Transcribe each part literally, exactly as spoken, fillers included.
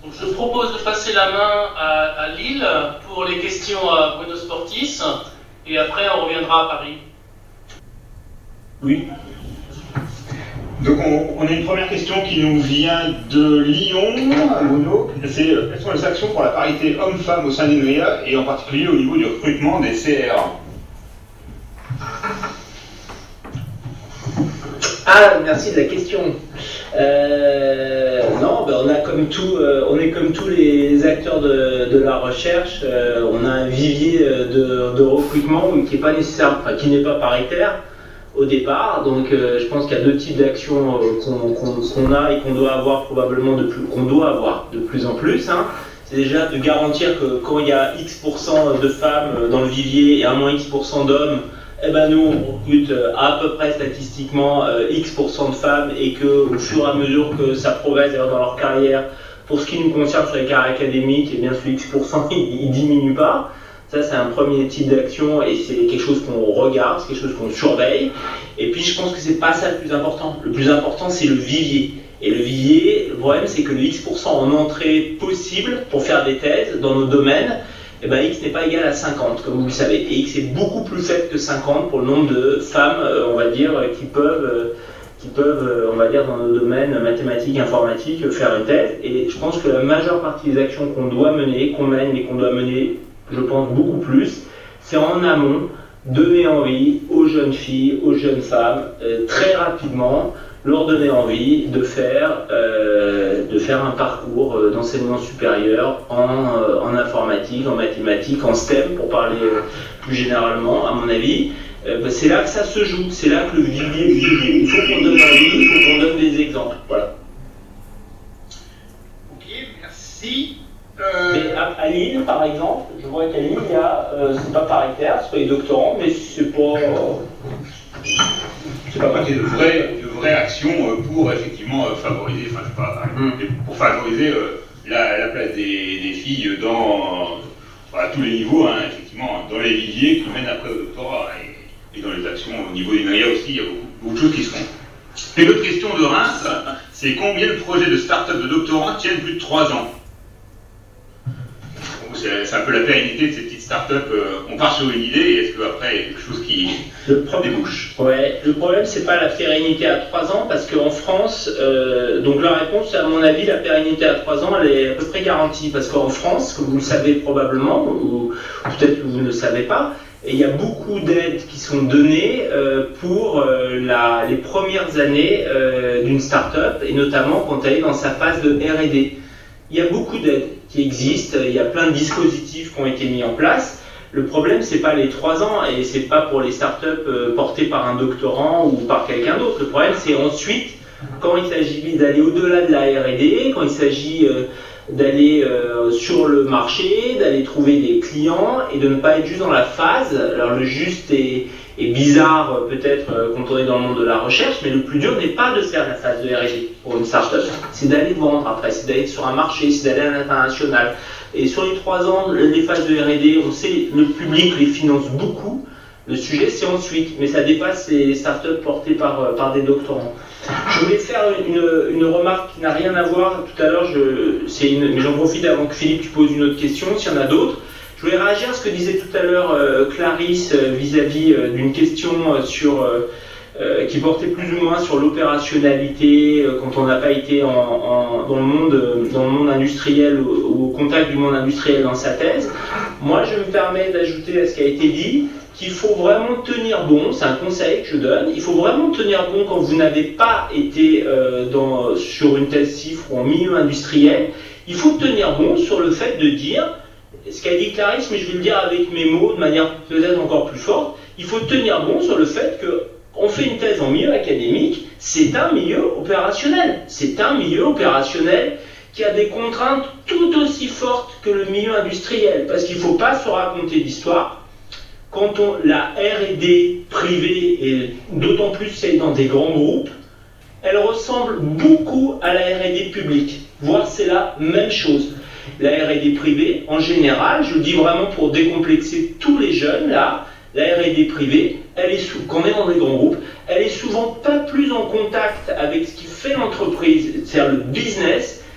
Donc, je propose de passer la main à, à Lille pour les questions à Buenos Sportis, et après on reviendra à Paris. Oui. Donc on, on a une première question qui nous vient de Lyon, Bruno. C'est euh, quelles sont les actions pour la parité homme-femme au sein d'Inria et en particulier au niveau du recrutement des C R? Ah, merci de la question. Euh, non, ben on a comme tout, euh, on est comme tous les acteurs de, de la recherche. Euh, on a un vivier de, de recrutement qui n'est pas nécessaire, enfin qui n'est pas paritaire au départ. Donc, euh, je pense qu'il y a deux types d'actions euh, qu'on, qu'on, qu'on a et qu'on doit avoir probablement de plus, qu'on doit avoir de plus en plus. Hein. C'est déjà de garantir que quand il y a X pour cent de femmes dans le vivier et à moins X pour cent d'hommes, eh ben nous on recrute à peu près statistiquement euh, X pour cent de femmes et que au fur et à mesure que ça progresse dans leur carrière, pour ce qui nous concerne sur les carrières académiques, eh bien ce X pour cent il ne diminue pas. Ça c'est un premier type d'action et c'est quelque chose qu'on regarde, c'est quelque chose qu'on surveille. Et puis je pense que c'est pas ça le plus important. Le plus important c'est le vivier. Et le vivier, le problème c'est que le X pour cent en entrée possible pour faire des thèses dans nos domaines, eh ben, X n'est pas égal à cinquante, comme vous le savez. Et X est beaucoup plus faible que cinquante pour le nombre de femmes, euh, on va dire, qui peuvent, euh, qui peuvent euh, on va dire, dans nos domaines mathématiques, informatiques, faire une thèse. Et je pense que la majeure partie des actions qu'on doit mener, qu'on mène, mais qu'on doit mener, je pense, beaucoup plus, c'est en amont, donner envie aux jeunes filles, aux jeunes femmes, euh, très rapidement, leur donner envie de faire, euh, de faire un parcours euh, d'enseignement supérieur en, euh, en informatique, en mathématiques, en STEM, pour parler euh, plus généralement, à mon avis. Euh, bah, c'est là que ça se joue, c'est là que le vivier est vivier. Il faut qu'on donne envie, il faut qu'on donne des exemples. Voilà. Ok, merci. Euh... Mais à, à Lille, par exemple, je vois qu'à Lille, il y a, euh, c'est pas paritaire, c'est pas les doctorants, mais c'est pas... Euh, c'est pas de vraies, de vraies actions pour effectivement favoriser, enfin je sais pas, pour favoriser euh, la, la place des, des filles dans à tous les niveaux, hein, effectivement, dans les viviers qui mènent après au doctorat et, et dans les actions au niveau d'Inria aussi, il y a beaucoup, beaucoup de choses qui se font. Et l'autre question de Reims, c'est combien de projets de start-up de doctorants tiennent plus de trois ans? C'est, c'est un peu la pérennité de ces petites start-up. Euh, on part sur une idée et est-ce qu'après il y a quelque chose qui le pro- débouche? Ouais, le problème c'est pas la pérennité à trois ans parce qu'en France, euh, donc la réponse à mon avis, la pérennité à trois ans elle est à peu près garantie parce qu'en France, comme vous le savez probablement, ou, ou peut-être que vous ne le savez pas, et il y a beaucoup d'aides qui sont données euh, pour euh, la, les premières années euh, d'une start-up et notamment quand elle est dans sa phase de R et D. Il y a beaucoup d'aides qui existent, il y a plein de dispositifs qui ont été mis en place. Le problème, c'est pas les trois ans et c'est pas pour les startups euh, portées par un doctorant ou par quelqu'un d'autre. Le problème, c'est ensuite quand il s'agit d'aller au-delà de la R et D, quand il s'agit euh, d'aller euh, sur le marché, d'aller trouver des clients et de ne pas être juste dans la phase. Alors le juste est, est bizarre peut-être euh, quand on est dans le monde de la recherche, mais le plus dur n'est pas de faire la phase de R et D pour une startup, c'est d'aller vendre après, c'est d'aller sur un marché, c'est d'aller à l'international. Et sur les trois ans, les phases de R et D, on sait le public les finance beaucoup. Le sujet, c'est ensuite, mais ça dépasse les startups portées par, par des doctorants. Je voulais faire une, une remarque qui n'a rien à voir. Tout à l'heure, je, c'est une, mais j'en profite avant que Philippe tu poses une autre question, s'il y en a d'autres. Je voulais réagir à ce que disait tout à l'heure euh, Clarisse euh, vis-à-vis euh, d'une question euh, sur, euh, euh, qui portait plus ou moins sur l'opérationnalité euh, quand on n'a pas été en, en, dans, le monde, dans le monde industriel ou au, au contact du monde industriel dans sa thèse. Moi, je me permets d'ajouter à ce qui a été dit qu'il faut vraiment tenir bon, c'est un conseil que je donne, il faut vraiment tenir bon quand vous n'avez pas été euh, dans, sur une thèse cifre ou en milieu industriel, il faut tenir bon sur le fait de dire, ce qu'a dit Clarisse, mais je vais le dire avec mes mots de manière peut-être encore plus forte, il faut tenir bon sur le fait qu'on fait une thèse en milieu académique, c'est un milieu opérationnel, c'est un milieu opérationnel qui a des contraintes tout aussi fortes que le milieu industriel, parce qu'il ne faut pas se raconter d'histoire. Quand on, la R et D privée, et d'autant plus celle dans des grands groupes, elle ressemble beaucoup à la R et D publique, voire c'est la même chose. La R et D privée, en général, je le dis vraiment pour décomplexer tous les jeunes, là, la R et D privée, elle est sous, quand on est dans des grands groupes, elle est souvent pas plus en contact avec ce qui fait l'entreprise, c'est-à-dire le business,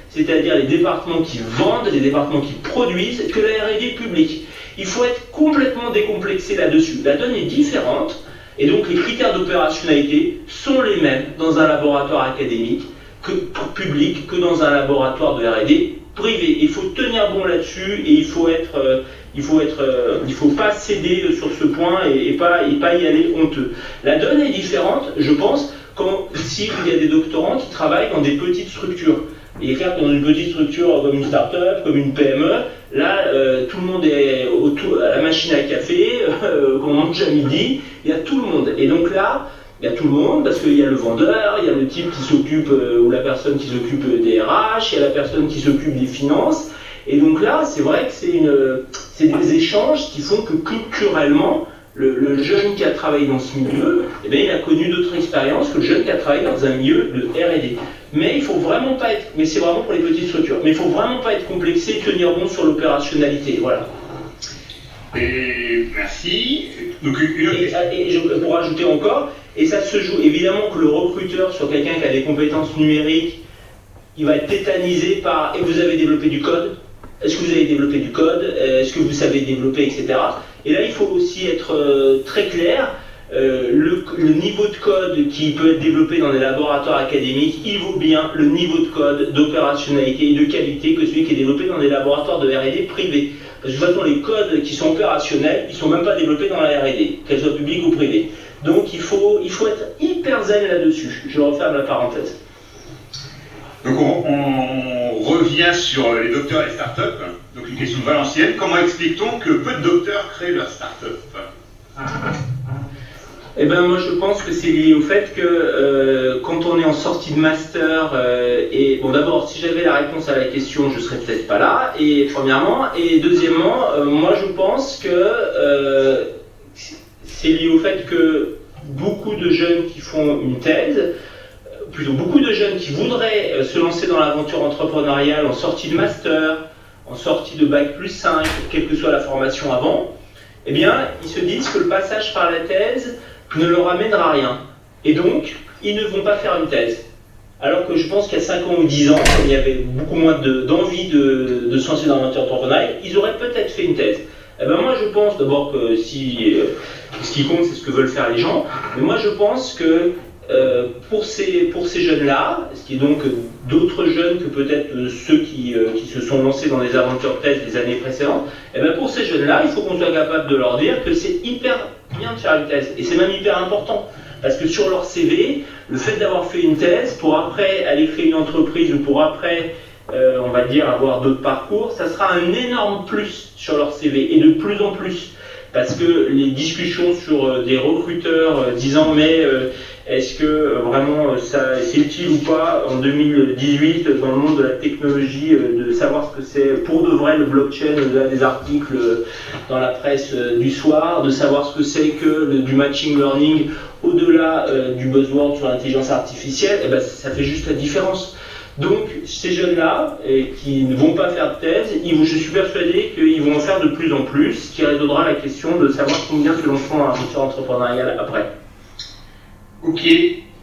c'est-à-dire les départements qui vendent, les départements qui produisent, que la R et D publique. Il faut être complètement décomplexé là-dessus. La donne est différente, et donc les critères d'opérationnalité sont les mêmes dans un laboratoire académique que public que dans un laboratoire de R et D privé. Il faut tenir bon là-dessus et il faut être, euh, il faut être, euh, il faut pas céder sur ce point et, et pas, et pas y aller honteux. La donne est différente, je pense, quand si il y a des doctorants qui travaillent dans des petites structures. Il est clair que dans une petite structure comme une start-up, comme une P M E, là, euh, tout le monde est autour, à la machine à café, euh, qu'on mange à midi, il y a tout le monde. Et donc là, il y a tout le monde, parce qu'il y a le vendeur, il y a le type qui s'occupe, euh, ou la personne qui s'occupe des R H, il y a la personne qui s'occupe des finances. Et donc là, c'est vrai que c'est une, c'est des échanges qui font que culturellement, le, le jeune qui a travaillé dans ce milieu, eh bien, il a connu d'autres expériences que le jeune qui a travaillé dans un milieu de R et D. Mais il faut vraiment pas être, mais c'est vraiment pour les petites structures, mais il faut vraiment pas être complexé, tenir bon sur l'opérationnalité, voilà. Et merci. Donc, une... et, et je, pour rajouter encore, et ça se joue évidemment que le recruteur sur quelqu'un qui a des compétences numériques, il va être tétanisé par « et vous avez développé du code ? Est-ce que vous avez développé du code ? Est-ce que vous savez développer, et cetera » Et là, il faut aussi être euh, très clair. Euh, le, le niveau de code qui peut être développé dans des laboratoires académiques, il vaut bien le niveau de code, d'opérationnalité et de qualité que celui qui est développé dans des laboratoires de R et D privés. Parce que de toute façon, les codes qui sont opérationnels, ils ne sont même pas développés dans la R et D, qu'elles soient publiques ou privées. Donc il faut, il faut être hyper zen là-dessus. Je referme la parenthèse. Donc on, on revient sur les docteurs et les startups. Donc une question de Valenciennes. Comment explique-t-on que peu de docteurs créent leur startup ? Eh bien, moi, je pense que c'est lié au fait que euh, quand on est en sortie de master, euh, et bon, d'abord, si j'avais la réponse à la question, je serais peut-être pas là. Et premièrement, et deuxièmement, euh, moi, je pense que euh, c'est lié au fait que beaucoup de jeunes qui font une thèse, plutôt beaucoup de jeunes qui voudraient euh, se lancer dans l'aventure entrepreneuriale en sortie de master, en sortie de bac plus cinq, quelle que soit la formation avant, eh bien, ils se disent que le passage par la thèse ne leur amènera rien. Et donc, ils ne vont pas faire une thèse. Alors que je pense qu'il y a cinq ans ou dix ans, quand il y avait beaucoup moins de, d'envie de, de se lancer dans l'aventure entrepreneuriale, ils auraient peut-être fait une thèse. Eh ben moi, je pense d'abord que si, euh, ce qui compte, c'est ce que veulent faire les gens. Mais moi, je pense que euh, pour ces, pour ces jeunes-là, ce qui est donc d'autres jeunes que peut-être euh, ceux qui, euh, qui se sont lancés dans des aventures de thèse des années précédentes, eh ben pour ces jeunes-là, il faut qu'on soit capable de leur dire que c'est hyper bien de faire une thèse. Et c'est même hyper important. Parce que sur leur C V, le fait d'avoir fait une thèse, pour après aller créer une entreprise ou pour après, euh, on va dire, avoir d'autres parcours, ça sera un énorme plus sur leur C V. Et de plus en plus. Parce que les discussions sur euh, des recruteurs euh, disant mais euh, est-ce que euh, vraiment euh, ça c'est utile ou pas en deux mille dix-huit dans le monde de la technologie euh, de savoir ce que c'est pour de vrai le blockchain, euh, des articles euh, dans la presse euh, du soir, de savoir ce que c'est que le, du machine learning au-delà euh, du buzzword sur l'intelligence artificielle, et ben, ça fait juste la différence. Donc ces jeunes-là, et qui ne vont pas faire de thèse, ils, je suis persuadé qu'ils vont en faire de plus en plus, ce qui résoudra la question de savoir combien se lanceront dans l'aventure entrepreneuriale après. Ok,